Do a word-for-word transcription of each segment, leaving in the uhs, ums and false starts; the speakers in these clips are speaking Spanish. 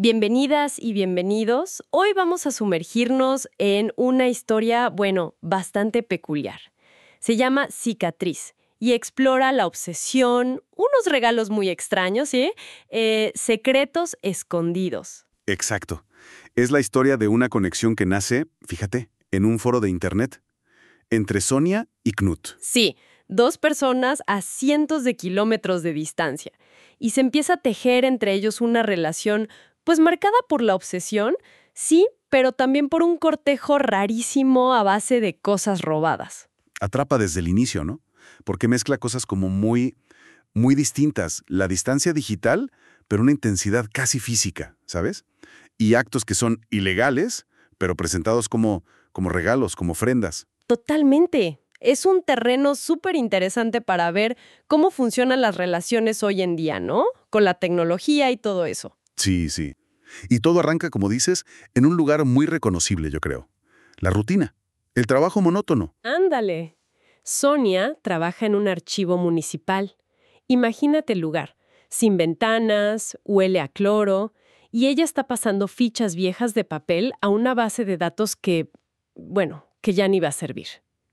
Bienvenidas y bienvenidos. Hoy vamos a sumergirnos en una historia, bueno, bastante peculiar. Se llama Cicatriz y explora la obsesión, unos regalos muy extraños, ¿sí? Eh, secretos escondidos. Exacto. Es la historia de una conexión que nace, fíjate, en un foro de internet, entre Sonia y Knut. Sí, dos personas a cientos de kilómetros de distancia. Y se empieza a tejer entre ellos una relación, pues marcada por la obsesión, sí, pero también por un cortejo rarísimo a base de cosas robadas. Atrapa desde el inicio, ¿no? Porque mezcla cosas como muy, muy distintas. La distancia digital, pero una intensidad casi física, ¿sabes? Y actos que son ilegales, pero presentados como, como regalos, como ofrendas. Totalmente. Es un terreno súper interesante para ver cómo funcionan las relaciones hoy en día, ¿no? Con la tecnología y todo eso. Sí, sí. Y todo arranca, como dices, en un lugar muy reconocible, yo creo. La rutina. El trabajo monótono. Ándale. Sonia trabaja en un archivo municipal. Imagínate el lugar. Sin ventanas, huele a cloro, y ella está pasando fichas viejas de papel a una base de datos que, bueno, que ya ni va a servir.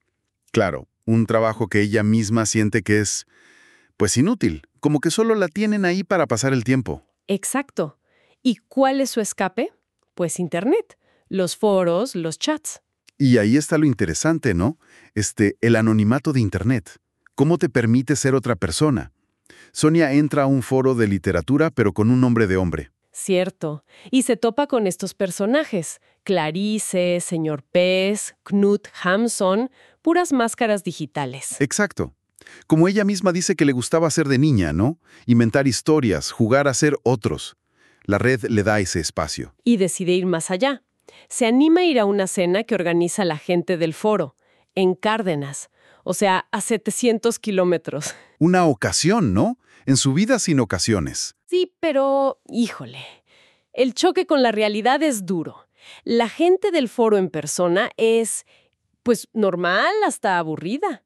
Claro, un trabajo que ella misma siente que es, pues, inútil. Como que solo la tienen ahí para pasar el tiempo. Exacto. ¿Y cuál es su escape? Pues Internet, los foros, los chats. Y ahí está lo interesante, ¿no? Este, el anonimato de Internet. ¿Cómo te permite ser otra persona? Sonia entra a un foro de literatura, pero con un nombre de hombre. Cierto. Y se topa con estos personajes. Clarice, Señor Pez, Knut Hamsun, puras máscaras digitales. Exacto. Como ella misma dice que le gustaba ser de niña, ¿no? Inventar historias, jugar a ser otros. La red le da ese espacio. Y decide ir más allá. Se anima a ir a una cena que organiza la gente del foro, en Cárdenas, o sea, a setecientos kilómetros. Una ocasión, ¿no? En su vida sin ocasiones. Sí, pero, híjole, el choque con la realidad es duro. La gente del foro en persona es, pues, normal hasta aburrida.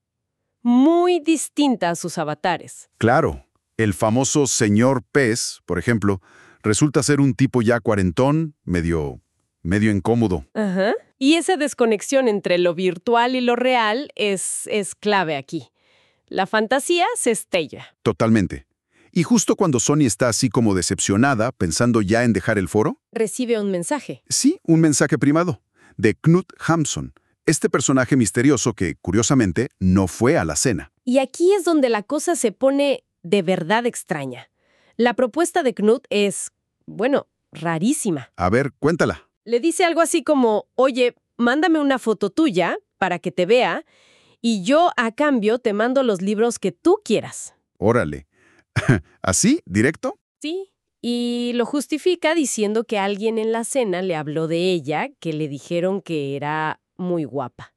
Muy distinta a sus avatares. Claro, el famoso señor Pez, por ejemplo, resulta ser un tipo ya cuarentón, medio, medio incómodo. Ajá. Y esa desconexión entre lo virtual y lo real es, es clave aquí. La fantasía se estella. Totalmente. Y justo cuando Sonia está así como decepcionada, pensando ya en dejar el foro, Recibe un mensaje. sí, un mensaje primado, de Knut Hamsun, este personaje misterioso que, curiosamente, no fue a la cena. Y aquí es donde la cosa se pone de verdad extraña. La propuesta de Knut es, bueno, rarísima. A ver, cuéntala. Le dice algo así como, oye, mándame una foto tuya para que te vea y yo a cambio te mando los libros que tú quieras. Órale. ¿Así? ¿Directo? Sí. Y lo justifica diciendo que alguien en la cena le habló de ella, que le dijeron que era muy guapa.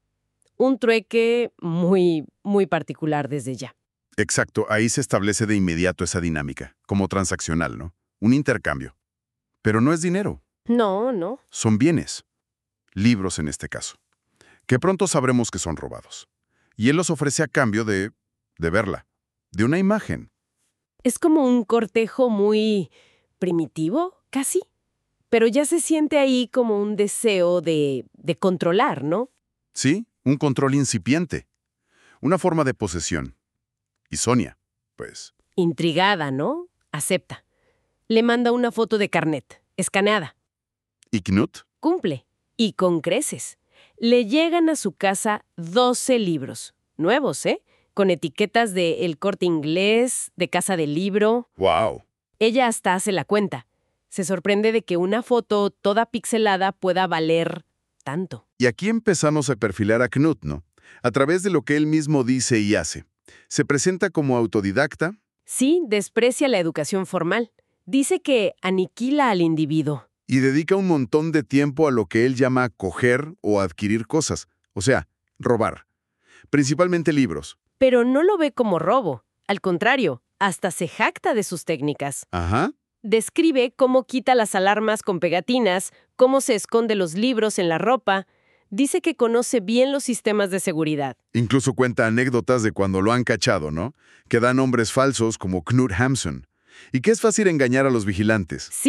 Un trueque muy, muy particular desde ya. Exacto, ahí se establece de inmediato esa dinámica, como transaccional, ¿no? Un intercambio. Pero no es dinero, No, no. son bienes. Libros en este caso. Que pronto sabremos que son robados. Y él los ofrece a cambio de, de verla, de una imagen. Es como un cortejo muy primitivo, casi. Pero ya se siente ahí como un deseo de, de controlar, ¿no? Sí, un control incipiente. Una forma de posesión. Y Sonia, pues, Intrigada, ¿no? Acepta. Le manda una foto de carnet, escaneada. ¿y Knut? Cumple. Y con creces. Le llegan a su casa doce libros. Nuevos, ¿eh? Con etiquetas de El Corte Inglés, de Casa del Libro. ¡Wow! Ella hasta hace la cuenta. Se sorprende de que una foto toda pixelada pueda valer tanto. Y aquí empezamos a perfilar a Knut, ¿no? A través de lo que él mismo dice y hace. Se presenta como autodidacta. Sí, desprecia la educación formal. Dice que aniquila al individuo. Y dedica un montón de tiempo a lo que él llama coger o adquirir cosas, o sea, robar. Principalmente libros. Pero no lo ve como robo. Al contrario, hasta se jacta de sus técnicas. Ajá. Describe cómo quita las alarmas con pegatinas, cómo se esconde los libros en la ropa. Dice que conoce bien los sistemas de seguridad. Incluso cuenta anécdotas de cuando lo han cachado, ¿no? Que dan nombres falsos como Knut Hamsun. Y que es fácil engañar a los vigilantes. Sí,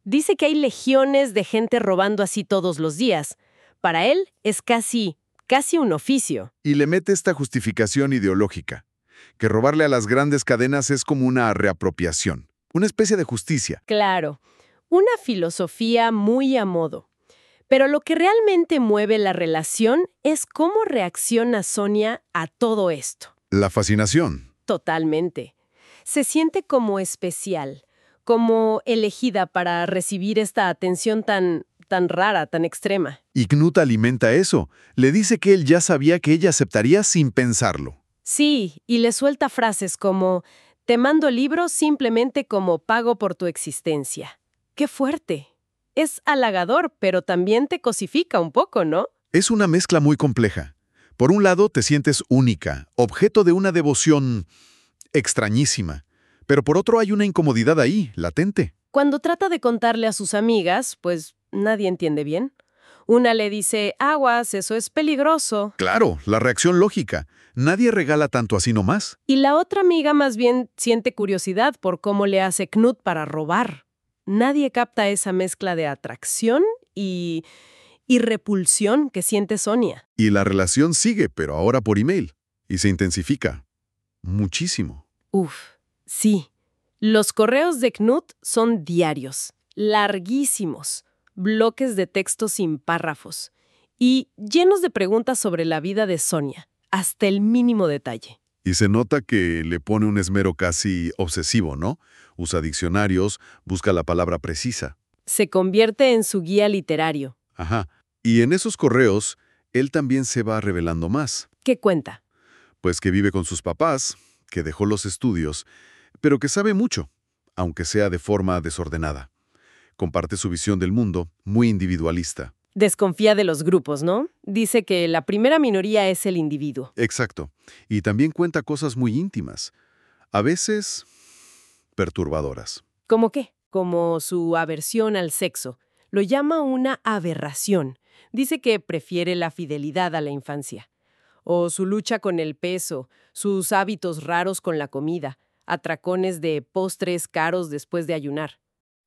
Dice que hay legiones de gente robando así todos los días. Para él es casi, casi un oficio. Y le mete esta justificación ideológica, que robarle a las grandes cadenas es como una reapropiación, una especie de justicia. Claro, una filosofía muy a modo. Pero lo que realmente mueve la relación es cómo reacciona Sonia a todo esto. La fascinación. Totalmente. Se siente como especial, como elegida para recibir esta atención tan, tan rara, tan extrema. Y Knut alimenta eso. Le dice que él ya sabía que ella aceptaría sin pensarlo. Sí, y le suelta frases como, te mando libros simplemente como pago por tu existencia. ¡Qué fuerte! Es halagador, pero también te cosifica un poco, ¿no? Es una mezcla muy compleja. Por un lado, te sientes única, objeto de una devoción extrañísima. Pero por otro hay una incomodidad ahí, latente. Cuando trata de contarle a sus amigas, pues nadie entiende bien. Una le dice, aguas, eso es peligroso. Claro, la reacción lógica. Nadie regala tanto así nomás. Y la otra amiga más bien siente curiosidad por cómo le hace Knut para robar. Nadie capta esa mezcla de atracción y, y repulsión que siente Sonia. Y la relación sigue, pero ahora por email. Y se intensifica. Muchísimo. Uf, sí. Los correos de Knut son diarios, larguísimos, bloques de texto sin párrafos y llenos de preguntas sobre la vida de Sonia, hasta el mínimo detalle. Y se nota que le pone un esmero casi obsesivo, ¿no? Usa diccionarios, busca la palabra precisa. Se convierte en su guía literario. Ajá. Y en esos correos, él también se va revelando más. ¿Qué cuenta? Pues que vive con sus papás, que dejó los estudios, pero que sabe mucho, aunque sea de forma desordenada. Comparte su visión del mundo, muy individualista. Desconfía de los grupos, ¿no? Dice que la primera minoría es el individuo. Exacto. Y también cuenta cosas muy íntimas, a veces perturbadoras. ¿Cómo qué? Como su aversión al sexo. Lo llama una aberración. Dice que prefiere la fidelidad a la infancia. O su lucha con el peso, sus hábitos raros con la comida, atracones de postres caros después de ayunar.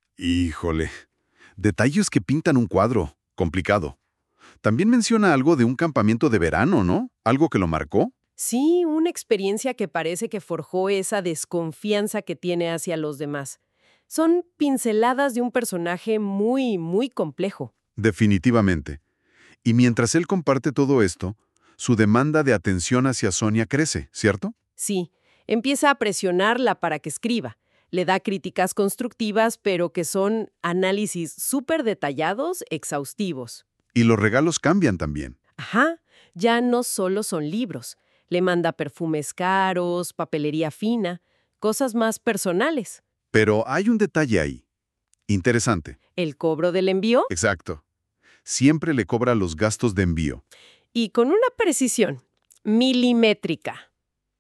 Híjole. Detalles que pintan un cuadro complicado. También menciona algo de un campamento de verano, ¿no? ¿Algo que lo marcó? Sí, una experiencia que parece que forjó esa desconfianza que tiene hacia los demás. Son pinceladas de un personaje muy, muy complejo. Definitivamente. Y mientras él comparte todo esto, su demanda de atención hacia Sonia crece, ¿cierto? Sí, empieza a presionarla para que escriba. Le da críticas constructivas, pero que son análisis súper detallados, exhaustivos. Y los regalos cambian también. Ajá, ya no solo son libros. Le manda perfumes caros, papelería fina, cosas más personales. Pero hay un detalle ahí. Interesante. ¿El cobro del envío? Exacto. Siempre le cobra los gastos de envío. Y con una precisión milimétrica.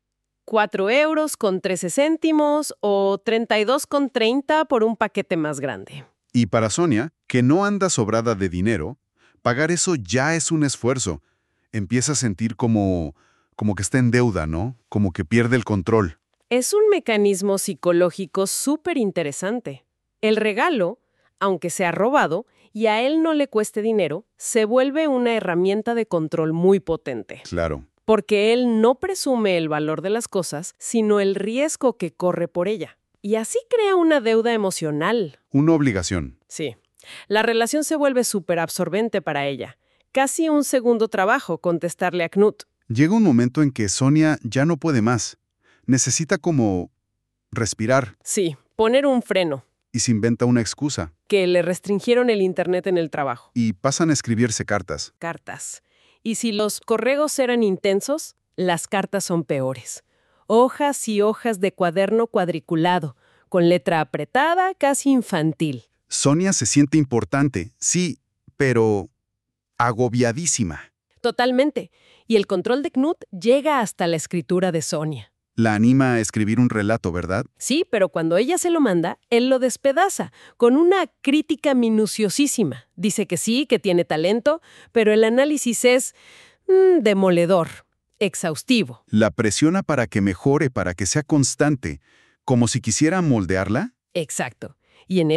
Cuatro euros con trece céntimos o treinta y dos con treinta por un paquete más grande. Y para Sonia, que no anda sobrada de dinero, pagar eso ya es un esfuerzo. Empieza a sentir como, como que está en deuda, ¿no? Como que pierde el control. Es un mecanismo psicológico súper interesante. El regalo, aunque sea robado y a él no le cueste dinero, se vuelve una herramienta de control muy potente. Claro. Porque él no presume el valor de las cosas, sino el riesgo que corre por ella. Y así crea una deuda emocional. Una obligación. Sí. La relación se vuelve súper absorbente para ella. Casi un segundo trabajo contestarle a Knut. Llega un momento en que Sonia ya no puede más. Necesita como respirar. Sí, poner un freno. Y se inventa una excusa. Que le restringieron el internet en el trabajo. Y pasan a escribirse cartas. Cartas. Y si los correos eran intensos, las cartas son peores. Hojas y hojas de cuaderno cuadriculado, con letra apretada, casi infantil. Sonia se siente importante, sí, pero agobiadísima. Totalmente. Y el control de Knut llega hasta la escritura de Sonia. La anima a escribir un relato, ¿verdad? Sí, pero cuando ella se lo manda, él lo despedaza, con una crítica minuciosísima. Dice que sí, que tiene talento, pero el análisis es mmm, demoledor, exhaustivo. La presiona para que mejore, para que sea constante, como si quisiera moldearla. Exacto. Y en eso,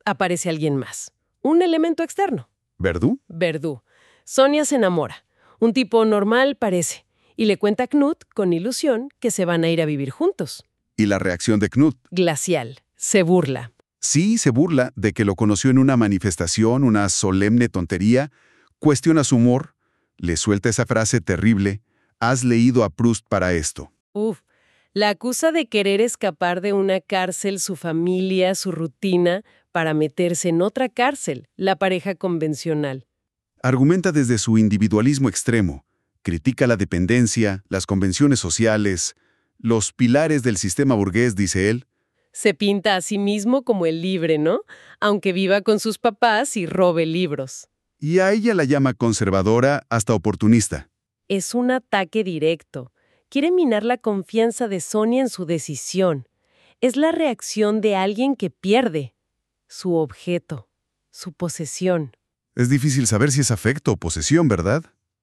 aparece alguien más. Un elemento externo. ¿Verdú? Verdú. Sonia se enamora. Un tipo normal parece. Y le cuenta a Knut, con ilusión, que se van a ir a vivir juntos. ¿Y la reacción de Knut? Glacial. Se burla. Sí, se burla de que lo conoció en una manifestación, una solemne tontería, cuestiona su humor, le suelta esa frase terrible: «Has leído a Proust para esto». Uf. La acusa de querer escapar de una cárcel, su familia, su rutina, para meterse en otra cárcel, la pareja convencional. Argumenta desde su individualismo extremo, critica la dependencia, las convenciones sociales, los pilares del sistema burgués, dice él. Se pinta a sí mismo como el libre, ¿no? Aunque viva con sus papás y robe libros. Y a ella la llama conservadora hasta oportunista. Es un ataque directo. Quiere minar la confianza de Sonia en su decisión. Es la reacción de alguien que pierde su objeto, su posesión. Es difícil saber si es afecto o posesión, ¿verdad?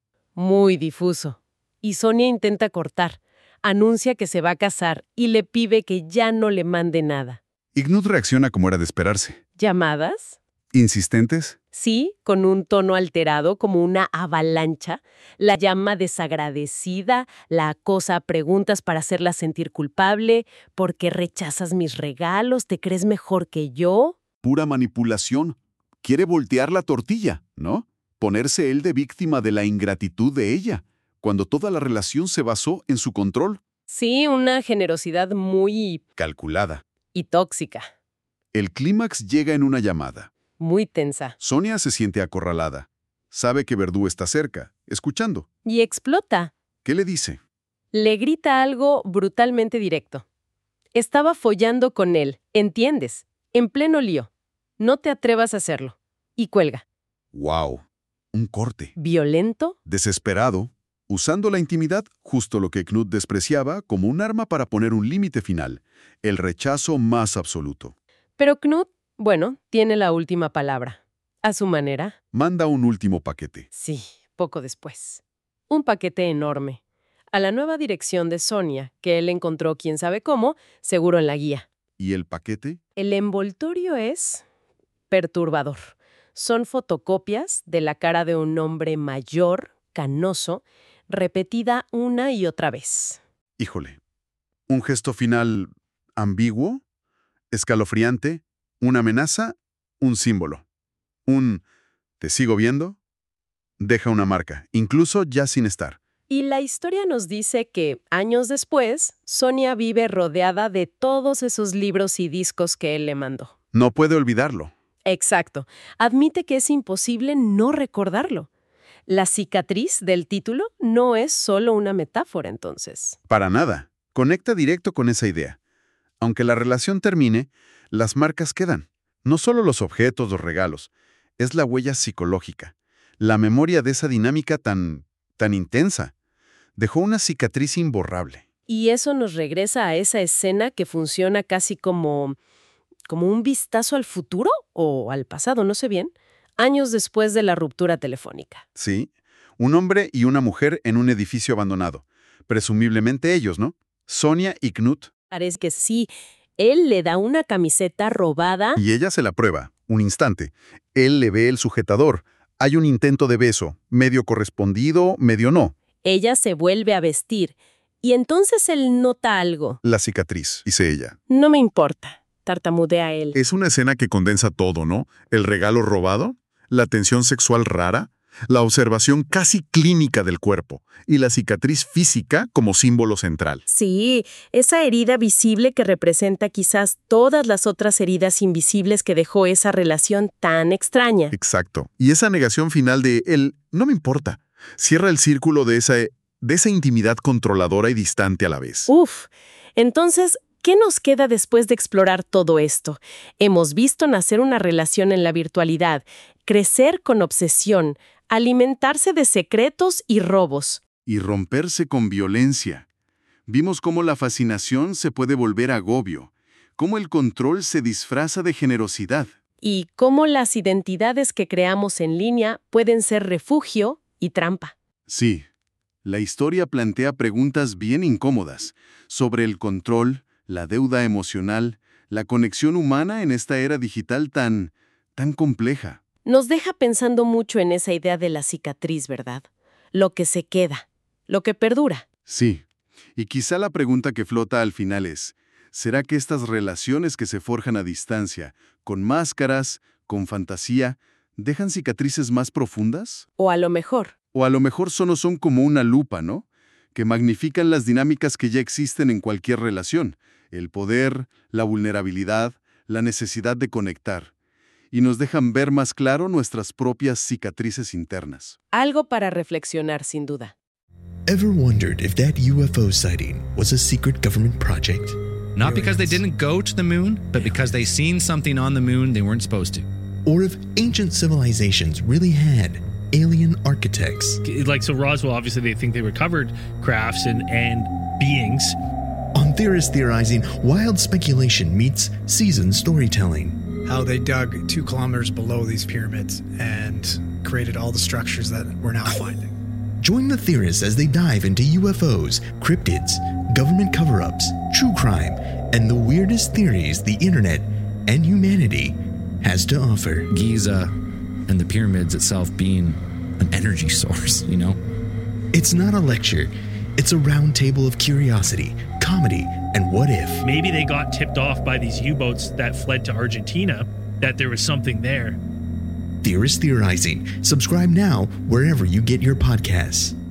Muy difuso. Y Sonia intenta cortar. Anuncia que se va a casar y le pide que ya no le mande nada. Y Knut reacciona como era de esperarse. ¿Llamadas? ¿Insistentes? Sí, con un tono alterado, como una avalancha. La llama desagradecida, la acosa a preguntas para hacerla sentir culpable. ¿Por qué rechazas mis regalos? ¿Te crees mejor que yo? Pura manipulación. Quiere voltear la tortilla, ¿no? Ponerse él de víctima de la ingratitud de ella, cuando toda la relación se basó en su control. Sí, una generosidad muy... calculada. y tóxica. El clímax llega en una llamada. Muy tensa. Sonia se siente acorralada. Sabe que Verdú está cerca, escuchando. Y explota. ¿Qué le dice? Le grita algo brutalmente directo. Estaba follando con él, ¿entiendes? En pleno lío. No te atrevas a hacerlo. Y cuelga. ¡Wow! Un corte. ¿Violento? Desesperado, usando la intimidad, justo lo que Knut despreciaba, como un arma para poner un límite final, el rechazo más absoluto. Pero Knut, bueno, tiene la última palabra. A su manera. Manda un último paquete. Sí, poco después. Un paquete enorme. A la nueva dirección de Sonia, que él encontró quién sabe cómo, seguro en la guía. ¿Y el paquete? El envoltorio es perturbador. Son fotocopias de la cara de un hombre mayor, canoso, repetida una y otra vez. Híjole. Un gesto final ambiguo, escalofriante, una amenaza, un símbolo. Un «te sigo viendo», deja una marca, incluso ya sin estar. Y la historia nos dice que, años después, Sonia vive rodeada de todos esos libros y discos que él le mandó. No puede olvidarlo. Exacto. Admite que es imposible no recordarlo. La cicatriz del título no es solo una metáfora, entonces. Para nada. Conecta directo con esa idea. Aunque la relación termine, las marcas quedan. No solo los objetos, los regalos. Es la huella psicológica. La memoria de esa dinámica tan, tan intensa. Dejó una cicatriz imborrable. Y eso nos regresa a esa escena que funciona casi como, como un vistazo al futuro o al pasado, no sé bien, años después de la ruptura telefónica. Sí, un hombre y una mujer en un edificio abandonado. Presumiblemente ellos, ¿no? Sonia y Knut. Parece que sí. Él le da una camiseta robada. Y ella se la prueba. Un instante. Él le ve el sujetador. Hay un intento de beso, medio correspondido, medio no. Ella se vuelve a vestir. Y entonces él nota algo. La cicatriz, dice ella. No me importa, tartamudea él. Es una escena que condensa todo, ¿no? El regalo robado, la tensión sexual rara, la observación casi clínica del cuerpo y la cicatriz física como símbolo central. Sí, esa herida visible que representa quizás todas las otras heridas invisibles que dejó esa relación tan extraña. Exacto. Y esa negación final de él, no me importa, cierra el círculo de esa, de esa intimidad controladora y distante a la vez. Uf, entonces, ¿qué nos queda después de explorar todo esto? Hemos visto nacer una relación en la virtualidad, crecer con obsesión, alimentarse de secretos y robos. Y romperse con violencia. Vimos cómo la fascinación se puede volver agobio, cómo el control se disfraza de generosidad. Y cómo las identidades que creamos en línea pueden ser refugio y trampa. Sí, la historia plantea preguntas bien incómodas sobre el control, la deuda emocional, la conexión humana en esta era digital tan, tan compleja. Nos deja pensando mucho en esa idea de la cicatriz, ¿verdad? Lo que se queda, lo que perdura. Sí, y quizá la pregunta que flota al final es, ¿será que estas relaciones que se forjan a distancia, con máscaras, con fantasía, dejan cicatrices más profundas? O a lo mejor. O a lo mejor solo son como una lupa, ¿no? Que magnifican las dinámicas que ya existen en cualquier relación. El poder, la vulnerabilidad, la necesidad de conectar. Y nos dejan ver más claro nuestras propias cicatrices internas. Algo para reflexionar, sin duda. Ever wondered if that U F O sighting was a secret government project? Not because they didn't go to the moon, but because they seen something on the moon they weren't supposed to. Or if ancient civilizations really had alien architects? Like, so Roswell, obviously they think they recovered crafts and, and beings. On Theorists Theorizing, wild speculation meets seasoned storytelling. How they dug two kilometers below these pyramids and created all the structures that we're now finding. Join the theorists as they dive into U F Os, cryptids, government cover-ups, true crime, and the weirdest theories the internet and humanity has to offer. Giza and the pyramids itself being an energy source, you know? It's not a lecture. It's a round table of curiosity, comedy, and what if. Maybe they got tipped off by these U-boats that fled to Argentina that there was something there. Theorists Theorizing. Subscribe now wherever you get your podcasts.